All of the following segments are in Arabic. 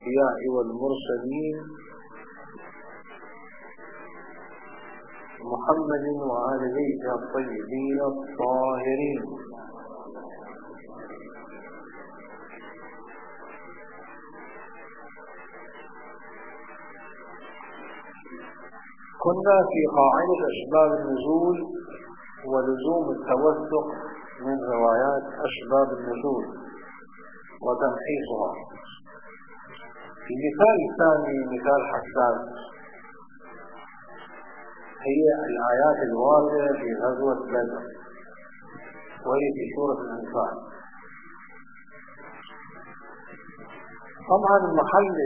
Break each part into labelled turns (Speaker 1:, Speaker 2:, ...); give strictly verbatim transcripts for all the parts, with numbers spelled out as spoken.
Speaker 1: الأنبياء والمرسلين محمد وآل بيته الطيبين الطاهرين. كنا في قاعدة أسباب النزول ولزوم التوثق من روايات أسباب النزول وتمحيصها. في مثال ثاني، مثال حساس، هي الآيات الواردة في غزوة بدر وهي في سورة الأنفال. طبعا محل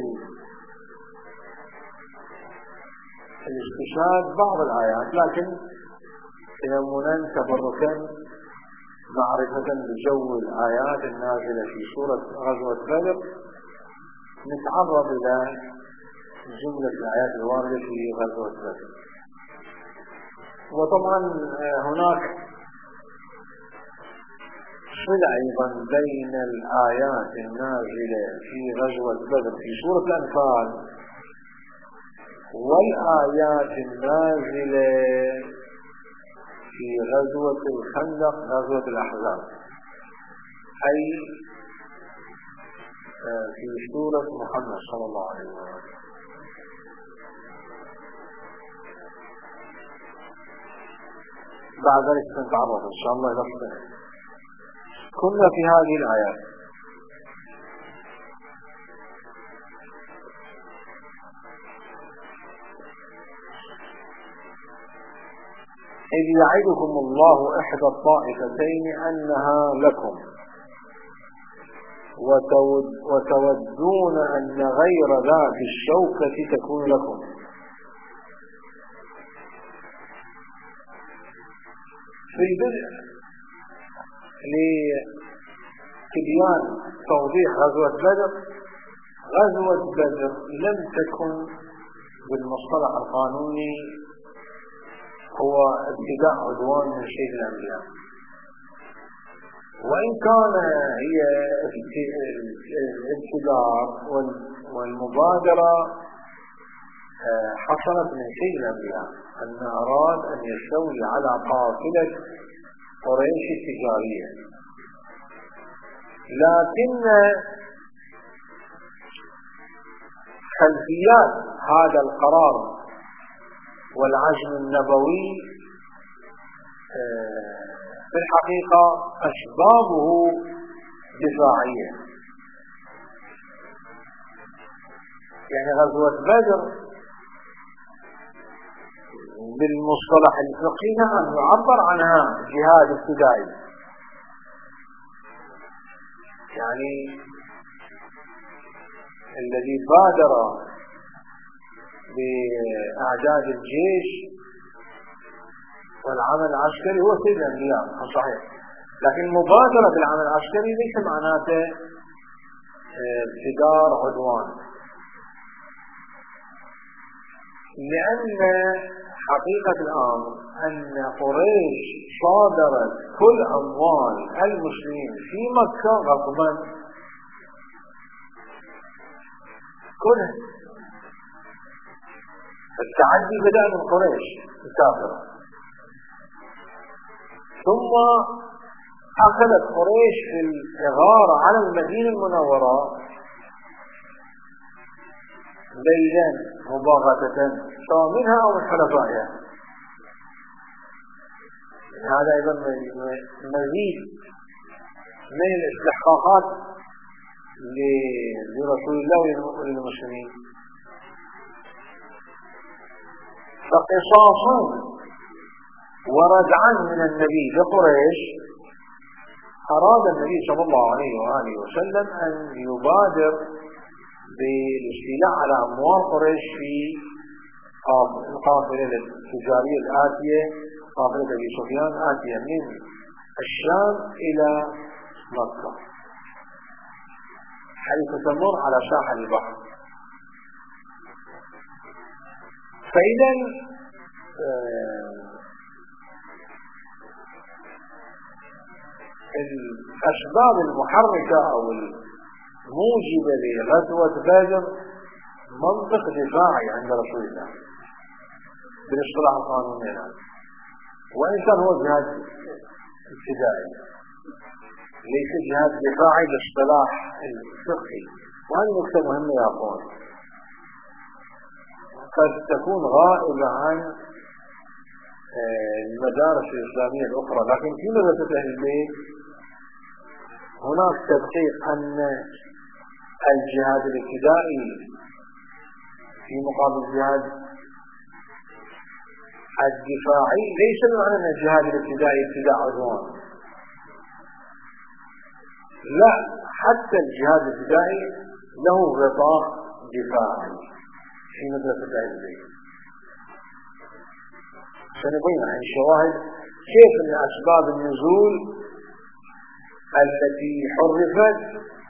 Speaker 1: الاستشهاد بعض الآيات، لكن تيمنا تبركا معرفة بجو الآيات النازلة في سورة غزوة بدر نتعرض إلى جملة الآيات الواردة في غزوة بدر. وطبعا هناك صلة أيضا بين الآيات النازلة في غزوة بدر في سورة الأنفال والآيات النازلة في غزوة الخندق غزوة الأحزاب، أي في سورة محمد صلى الله عليه وسلم. بعد ذلك سنتعرض إن شاء الله إلى الصلاة. كنا في هذه الآيات إذ يعدكم الله إحدى الطائفتين أنها لكم وتودون أن غير ذات الشوكة تكون لكم. في البدء لتبيان توضيح غزوة بدر، غزوة بدر لم تكن بالمصطلح القانوني هو ابتداء عدوان من شيء الأنبياء، وإن كان هي الابتداء والمبادرة حصلت من شيء الأنبياء، أن أراد أن يستولي على قافلة قريش التجارية. لكن خلفيات هذا القرار والعزم النبوي في الحقيقة أسبابه دفاعية. يعني غزوة بدر بالمصطلح الفقهي نعم يعبر عنها جهاد ابتدائي، يعني الذي بادر بإعداد الجيش والعمل العسكري هو سيد الأنبياء صحيح، لكن المبادرة بالعمل العسكري ليس معناته ابتدار عدوان، لأن حقيقة الأمر أن قريش صادرت كل أموال المسلمين في مكة غصبا كلها. التعدي بدأ من قريش الكافرة، ثم أخذت قريش في الإغارة على المدينة المنورة ليلا مباغتة سواء منها أو من حلفائها. هذا أيضا مزيد من الاستحقاقات لرسول الله وللمسلمين. فقصاصا وردعا من النبي لقريش أراد النبي صلى الله عليه وآله وسلم أن يبادر بالاستيلاء على أموال قريش في القافلة التجارية الآتية، قافلة أبي سفيان آتية من الشام إلى مكة حيث تمر على ساحل البحر. فإذا الأسباب المحركة أو موجب لغزوة بدر منطق دفاعي عند رسول الله بالاصطلاح القانوني الآن، وإن كان هو جهاد ابتدائي ليس جهاد دفاعي بالاصطلاح الفقهي. وهذه نقطة مهمة يا أخوان، قد تكون غائبة عن المدارس الإسلامية الأخرى، لكن في مدرسة أهل البيت هناك تدقيق أن الجهاد الابتدائي في مقابل الجهاد الدفاعي ليس بمعنى أن الجهاد الابتدائي ابتداء عدوان، لا، حتى الجهاد الابتدائي له غطاء دفاعي في مدرسة أهل البيت. سنبين عن شواهد كيف من أسباب النزول التي حرفت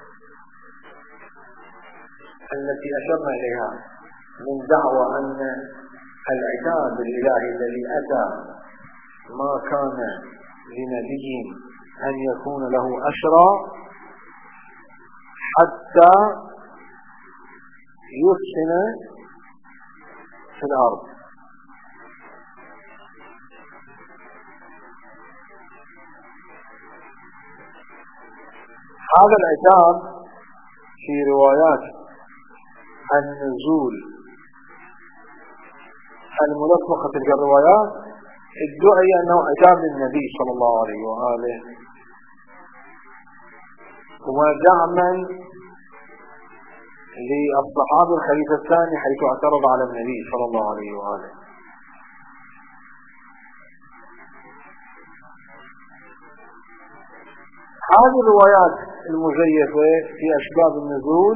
Speaker 1: التي أشرنا إليها من دعوى أن العتاب الإلهي الذي أتى ما كان لنبي أن يكون له أسرى حتى يفسن في الأرض. هذا العتاب في روايات النزول الملفقة تلك الروايات ادعي أنه عتاب للنبي صلى الله عليه وآله، ودعما للصحابة الخليفة الثاني حيث اعترض على النبي صلى الله عليه وآله. هذه الروايات المزيفة في أسباب النزول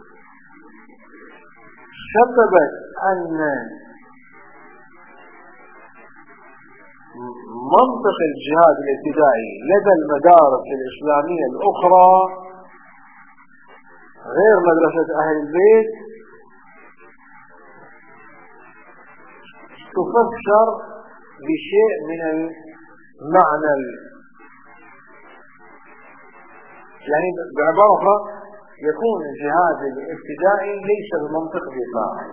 Speaker 1: سببت أن منطق الجهاد الابتدائي لدى المدارس الإسلامية الأخرى غير مدرسة أهل البيت تفسر بشيء من المعنى، يعني بعبارة يكون الجهاد الابتدائي ليس بمنطق دفاعي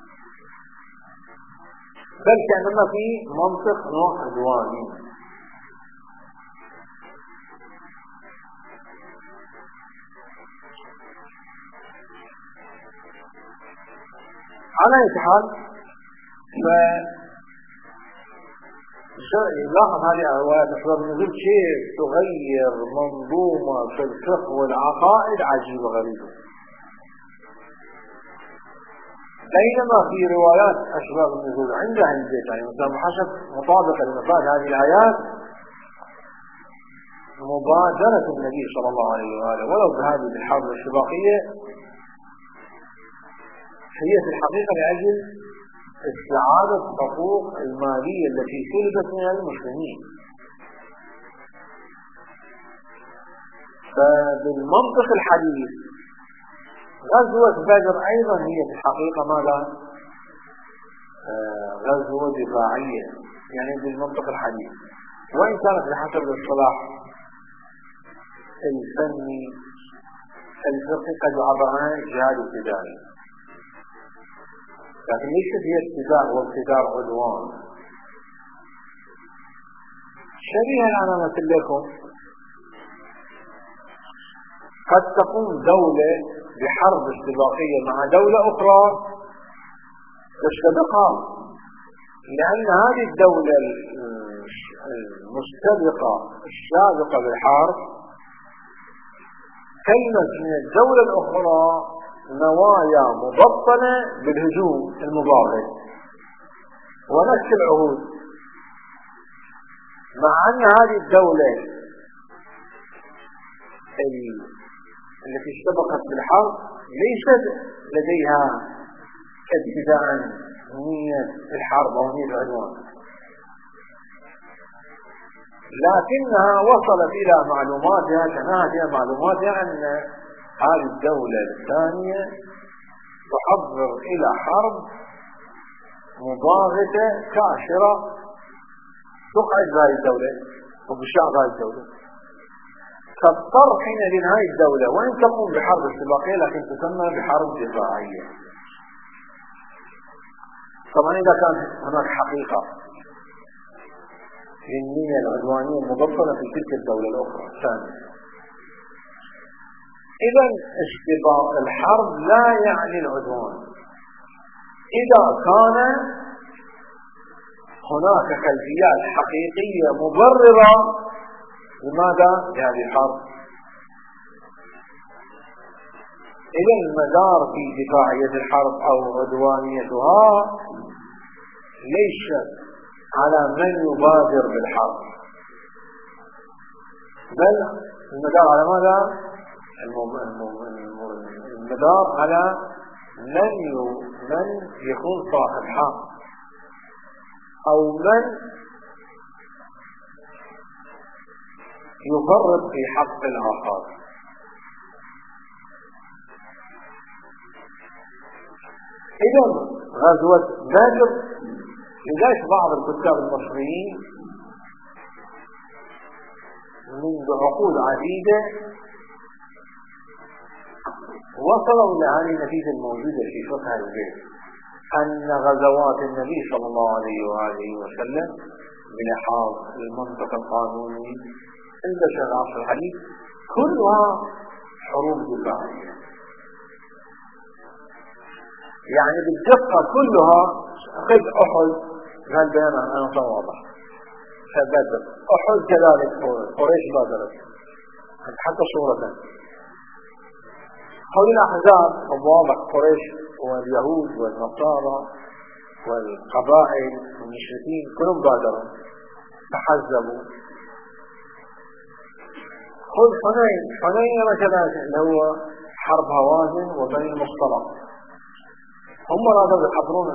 Speaker 1: بل كأنما في منطق نوع عدواني. على أي حال يلاحظ هذه الروايات أسباب النزول كيف تغير منظومة في الفقه والعقائد عجيبة غريبة، بينما في روايات أسباب النزول عند أهل البيت يعني مثلا حسب مطابقة لمفاد هذه الآيات مبادرة النبي صلى الله عليه وآله ولو بهذه الحرب السباقية هي في الحقيقة لأجل استعادة الحقوق المالية التي سلبت من المسلمين. فبالمنطق الحديث غزوة بدر أيضا هي في الحقيقة ماذا؟ آه غزوة دفاعية يعني بالمنطق الحديث، وإن كانت بحسب الاصطلاح الفني الفقهي قد يعبر عنها جهاد ابتدائي، لكن ليست هي ابتداء وابتداء عدوان. شبيها أنا مثل لكم قد تقوم دولة بحرب استباقية مع دولة أخرى تستبقها، لأن هذه الدولة المستبقة السابقة بالحرب كلمت من الدولة الأخرى نوايا مبطنة بالهجوم المضاد ونفس العهود، مع أن هذه الدولة التي استبقت بالحرب ليست لديها ابتداء نية الحرب أو نية العدوان، لكنها وصلت إلى معلوماتها تناهت إلى معلوماتها أن هذه الدولة الثانية تحضر إلى حرب مضاغطة كاشرة تقعد هذه الدولة وبشعب هذه الدولة. تضطر حينئذ هذه الدولة وإن تقوم بحرب استباقية لكن تسمى بحرب دفاعية. طبعا إذا كان هناك حقيقة للنية العدوانية المبطنة في تلك الدولة الأخرى ثانية. إذا استباق الحرب لا يعني العدوان إذا كان هناك خلفيات حقيقية مبررة لماذا؟ لهذه الحرب. إذا المدار في دفاعية الحرب أو عدوانيتها ليس على من يبادر بالحرب، بل المدار على ماذا؟ المدار على من من يكون صاحب حق أو من يفرط في حق الآخر. إذا غزوة بدر لذلك بعض الكتاب المصريين منذ عقود عديدة وصلوا إلى هذه النتيجة الموجودة في فقه البيت، أن غزوات النبي صلى الله عليه وآله وسلم بلحاظ المنطق القانوني عند شرع العصر الحديث كلها حروب دفاعية، يعني بالدقة كلها. قد أحد هذا البيان أنا واضح، فبدر أحد كذلك قريش بادرت حتى صورة. حول الأحزاب واضح قريش واليهود والنصارى والقبائل والمشركين كلهم بادروا تحزبوا. خذ حنين حنين مثلا اللي هو حرب هوازن وبني المصطلق، هم رادوا يحضرون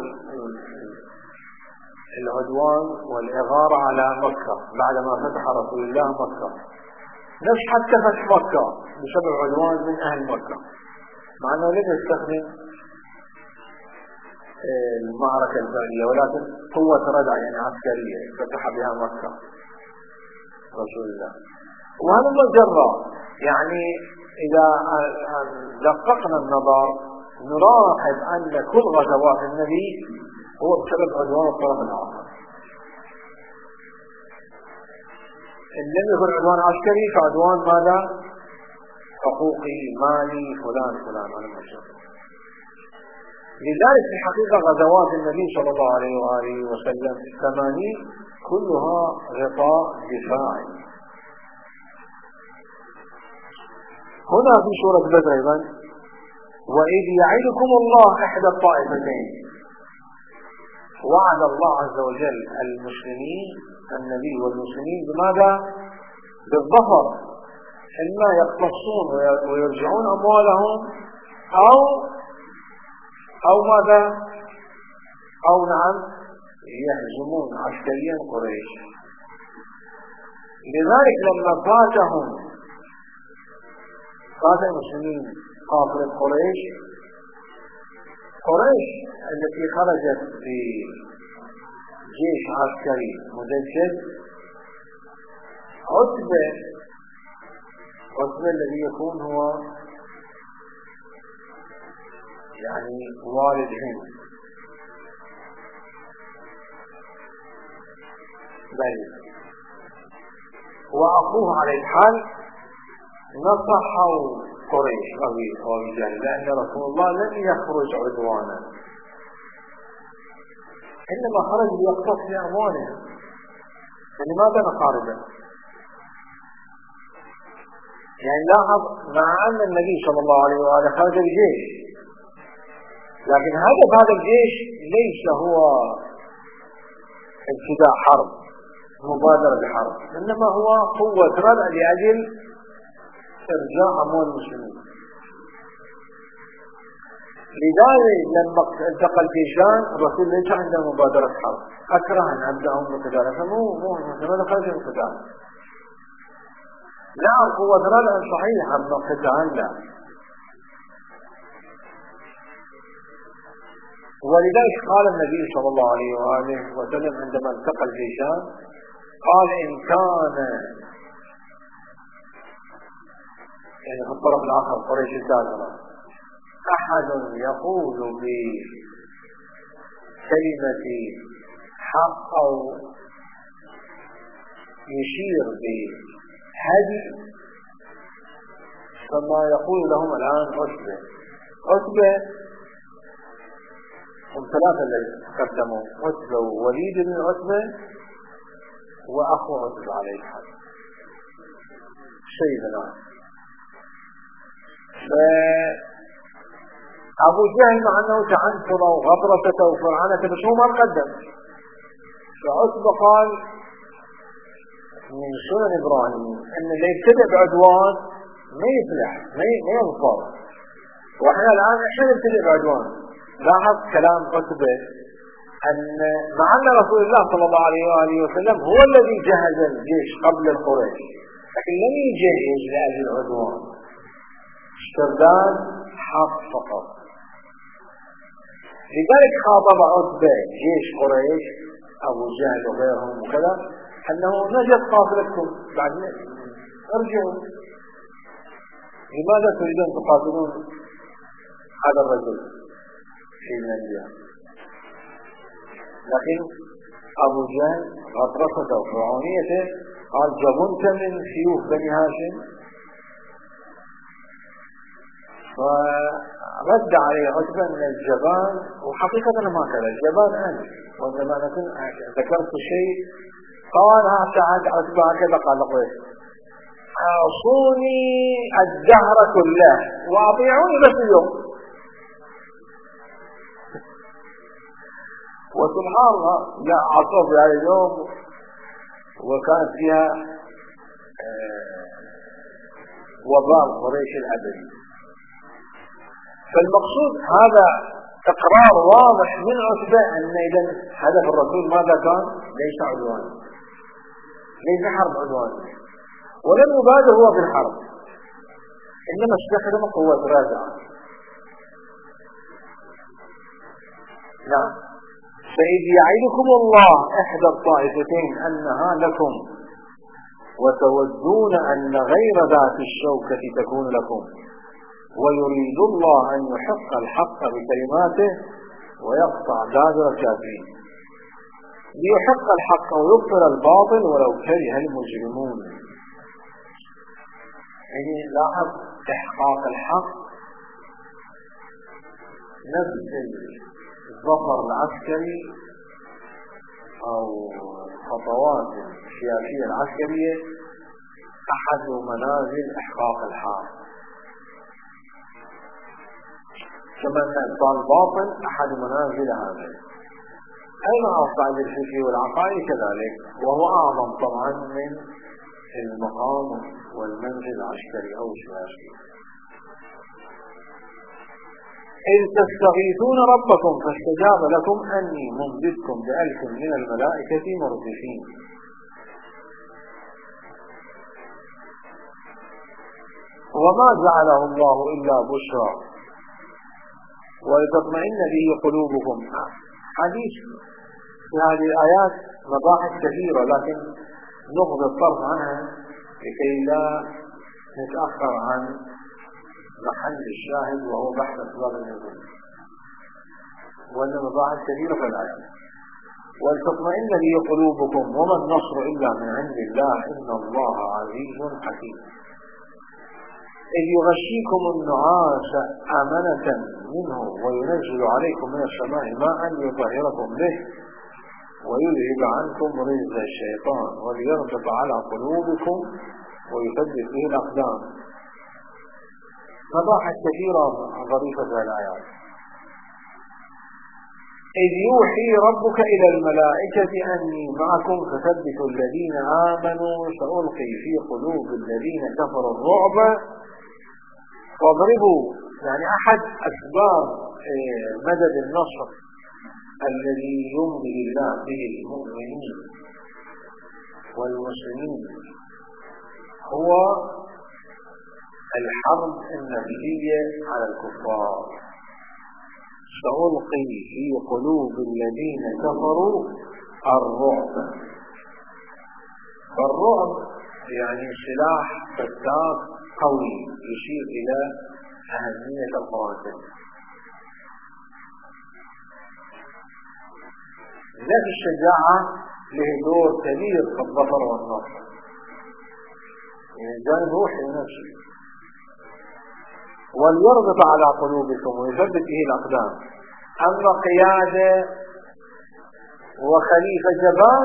Speaker 1: العدوان والإغارة على مكة بعدما فتح رسول الله مكة. نفس حتى فتح مكة بسبب عدوان من أهل مكة، مع أنه لم يستخدم المعركة الفعلية ولكن قوة ردع يعني عسكرية فتح بها مكة رسول الله. وهذا مجرى يعني إذا دققنا النظر نلاحظ أن كل غزوات النبي هو بسبب عدوان الطرف الآخر. إن لم يكن عدوان عسكري فعدوان ماذا؟ حقوقي مالي فلان فلان على المشهد. لذلك في حقيقة غزوات النبي صلى الله عليه وآله وسلم الثمانين كلها غطاء دفاعي. هنا في سورة بدر أيضا وإذ يعدكم الله إحدى الطائفتين، وعد الله عز وجل المسلمين النبي والمسلمين بماذا؟ بالظفر، إما يقتصون ويرجعون أموالهم أو أو ماذا؟ أو نعم يهزمون عسكريا قريش. لذلك لما فاتهم فات المسلمين قافلة قريش قريش التي خرجت في جيش عسكري مدجج، عتبة عتبة الذي يكون هو يعني والد هند بل وأخوه على الحال نصحوا قريش ورجال لأن رسول الله لم يخرج عدوانا إنما خرج ليقتص بأموالهم. فلماذا نقاربه؟ يعني لاحظ مع أن النبي صلى الله عليه وآله خرج الجيش، لكن هدف هذا الجيش ليس هو ابتداء حرب مبادرة بحرب، إنما هو قوة ردع لأجل إرجاع أموال المسلمين. لذلك لما التقى الجيشان الرسول ليس عنده مبادرة حرب، أكره أن أبدأهم بقتال، فمو مو لماذا خرج القتال؟ لا قوة ردع صحيحة من القتال لا. ولذلك قال النبي صلى الله عليه وآله وسلم عندما التقى الجيشان قال إن كان يعني في الطرف الآخر قريش الكافرة أحد يقول بكلمة حق أو يشير بهدي كما يقول لهم الآن عتبة. عتبة هم ثلاثة الذين قدموا، عتبة ووليد بن عتبة وأخو عتبة عليه الحق شيء الآن. فأبو جهل مع أنه تعنتر وغطرسة وفرعنة بس هو ما قدم. فعتبة قال من سنن إبراهيم أن اللي يبتدأ بعدوان ما يفلح ما ينصر، وإحنا الآن إحنا نبتدأ بعدوان. لاحظ كلام عتبة أن مع أن رسول الله صلى الله عليه وآله وسلم هو الذي جهز الجيش قبل القريش، لكن لم يجهز لأجل العدوان، استرداد حق فقط. لذلك خاطب عتبة جيش قريش أبو جهل وغيرهم وكذا أنه نجد قافلتكم بعدين ارجعوا، لماذا تريدون تقاتلون هذا الرجل في الجهاد؟ لكن أبو جهل غطرسته وفرعونيته قال جبنت من سيوف بني هاشم، فرد عليه عتبة من الجبان. وحقيقة ما كان الجبان أنا، وعندما نكون ذكرت شيء قال ها سعد عتبة هكذا قال لقويس أعصوني الدهر كله وأطيعوني بس اليوم. وسبحان الله جاء عصر في هذا اليوم وكانت فيها وباء قريش الأبدي. فالمقصود هذا اقرار واضح من عتبة ان اذا هدف الرسول ماذا كان؟ ليس عدوان، ليس حرب عدوان، ولم يبادر هو بالحرب، انما استخدم قوة رادعة. نعم. فإذ يعدكم الله إحدى الطائفتين أنها لكم وتودون أن غير ذات الشوكة تكون لكم ويريد الله أن يحق الحق بكلماته ويقطع دابر الكافرين. ليحق الحق ويبطل الباطل ولو كره المجرمون. يعني لاحظ إحقاق الحق نفس الظفر العسكري أو خطوات السياسية العسكرية أحد منازل إحقاق الحق، كما أن إبطال الباطل أحد منازل هذا. أيضا الصعيد الفكري والعقائدي كذلك، وهو أعظم طبعا من المقام والمنزل العسكري أو السياسي. إذ تستغيثون ربكم فاستجاب لكم أني ممددكم بألف من الملائكة مردفين. وما جعله الله إلا بشرى ولتطمئن به قلوبكم. حديث في هذه الآيات مباحث كثيرة، لكن نغض الطرف عنها لكي لا نتأخر عن محل الشاهد وهو بحث أسباب النزول. وأن مباحث كثيرة في الآيات. ولتطمئن به قلوبكم وما النصر إلا من عند الله إن الله عزيز حكيم. إذ يغشيكم النعاس أمنة منه وينزل عليكم من السماء ماء ليطهركم به ويذهب عنكم رجز الشيطان وليربط على قلوبكم ويثبت به الأقدام. مباحث كثيرة ظريفة في الآيات. إذ يوحي ربك إلى الملائكة أني معكم فثبتوا الذين آمنوا سألقي في قلوب الذين كفروا الرعب واضربوا. يعني أحد أسباب مدد النصر الذي يمضي الله به المؤمنين والمسلمين هو الحرب النفسية على الكفار. سألقي في قلوب الذين كفروا الرعب. فالرعب يعني سلاح فتاك قوي يشير إلى أهمية القرآن. ذات الشجاعة له دور كبير في الظفر والنصر، يعني جانب روحي ونفسي. وليربط على قلوبكم ويثبت به الأقدام. أما قيادة وخليفة جبان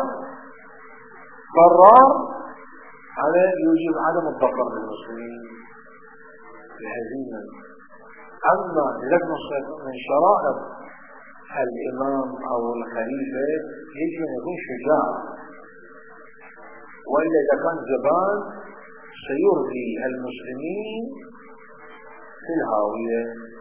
Speaker 1: قرار هذا يوجب عدم الظفر للمسلمين الهزيمة. أما لازم من شرائط الإمام أو الخليفة يجب أن يكون شجاع، وإلا إذا كان جبان سيرضي المسلمين في الهاوية.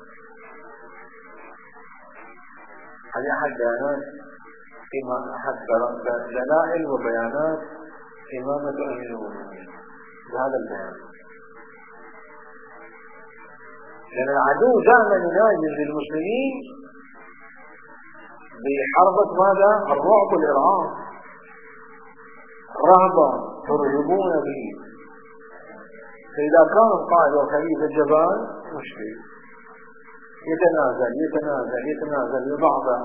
Speaker 1: هذه أحد بيانات أحد دلائل وبيانات إمامة أمير المؤمنين بهذا البيان، لأن العدو دائما ينادي للمسلمين بحربة ماذا؟ الرعب والإرهاب، رهبة ترهبون به. فإذا كان القائد وخليفة جبان مشكل، يتنازل يتنازل يتنازل لبعضه،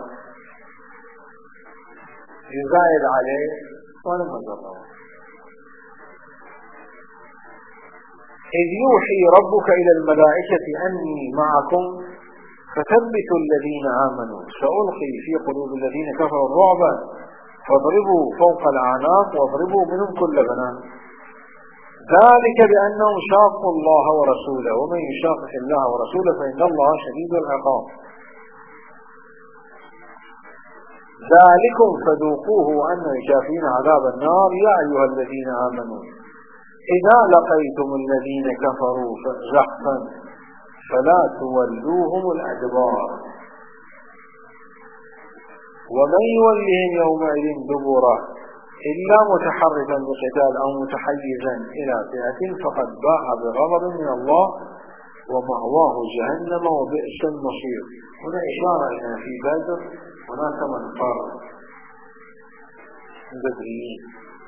Speaker 1: يزايد عليه ولم يضره. إذ يوحي ربك إلى الملائكة أني معكم فثبتوا الذين آمنوا سألقي في قلوب الذين كفروا الرعب فاضربوا فوق الأعناق واضربوا منهم كل بنان ذلك بأنهم شاقوا الله ورسوله ومن يشاقق الله ورسوله فإن الله شديد العقاب ذلكم فذوقوه وأن الكافرين عذاب النار يا أيها الذين آمنوا إذا لقيتم الذين كفروا زحفا فلا تولوهم الأدبار ومن يولهم يومئذ دبره إلا متحرفا لقتال أو متحيزا إلى فئة فقد باء بغضب من الله ومأواه جهنم وبئس المصير. هنا إشارة إلى في بدر هناك من فر بدريين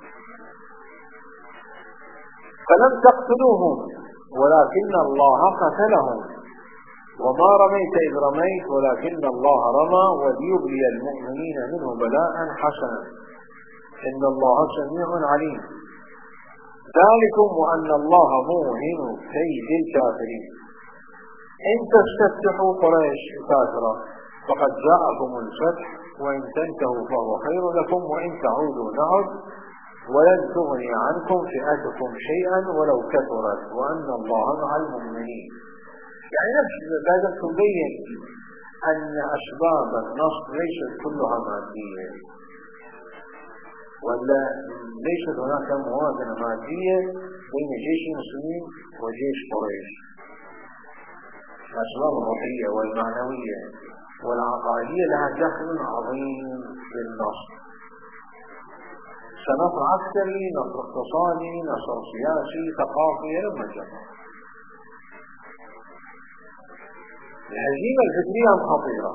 Speaker 1: فلم تقتلوهم ولكن الله قتلهم وما رميت إذ رميت ولكن الله رمى وليبلي المؤمنين منه بلاء حسنا إن الله سميع عليم ذلكم وأن الله موهن كيد الكافرين إن تستفتحوا قريش كافرة فقد جاءكم الفتح وإن تنتهوا فهو خير لكم وإن تعودوا نعد ولن تغني عنكم فئتكم شيئا ولو كثرت وأن الله مع المؤمنين. يعني نفس ذلك تبين أن أسباب النصر ليست كلها مادية ولا ليست هناك موازنة مادية بين جيش المسلمين وجيش قريش. الأسباب الروحية والمعنوية والعقائدية لها دخل عظيم بالنصر، نصر عسكري، نصر اقتصادي، نصر سياسي، ثقافي، لما جمع. الهزيمة الفكرية خطيرة.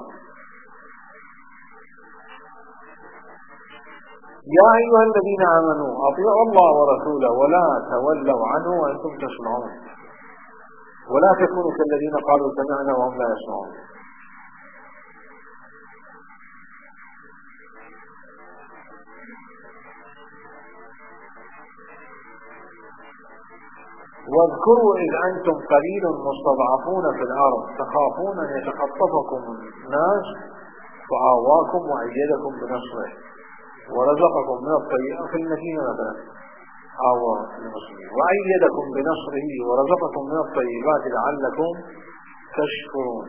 Speaker 1: يا أيها الذين آمنوا أطيعوا الله ورسوله ولا تولوا عنه وأنتم تسمعون ولا تكونوا كالذين قالوا سمعنا وهم لا يسمعون. واذكروا إذ أنتم قليل مستضعفون في الأرض تخافون أن يتخطفكم الناس فآواكم وأيدكم بنصره ورزقكم من الطيبات في المدينة مثلا آوى المسلمين وأيدكم بنصره ورزقكم من الطيبات لعلكم تشكرون.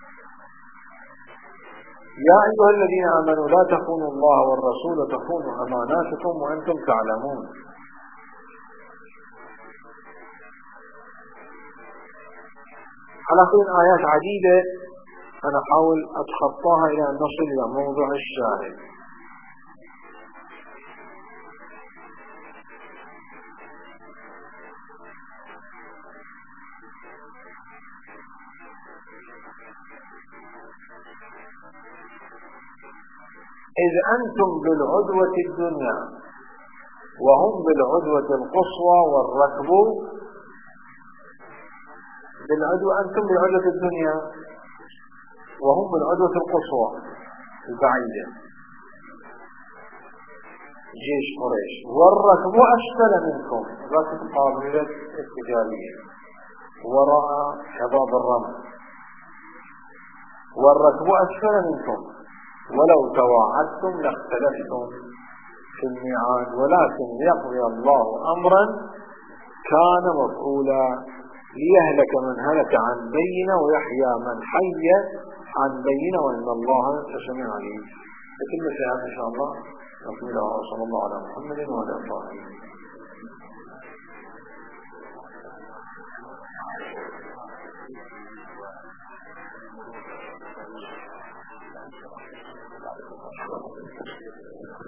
Speaker 1: يا أيها الذين آمنوا لا تخونوا الله والرسول تخونوا أماناتكم وأنتم تعلمون. على كل آيات عديدة أنا أحاول أتخطاها إلى أن نصل إلى موضوع الشاهد. إذ أنتم بالعدوة الدنيا وهم بالعدوة القصوى والركب بالعدوى، أنتم بالعدوى الدنيا وهم بالعدوى القصوى البعيدة جيش قريش. والركب أسفل منكم، ركب قابلة اتجاهية وراء شباب الرمل. والركب أسفل منكم ولو تواعدتم لاختلفتم في الميعاد، ولكن يقضي الله أمرا كان مفعولا ليهلك من هلك عن بينة ويحيى من حي عن بينة وإن الله سميع عليم. لكن في هذا إن شاء الله نقول صلى الله على محمد وعلى آله وصحبه.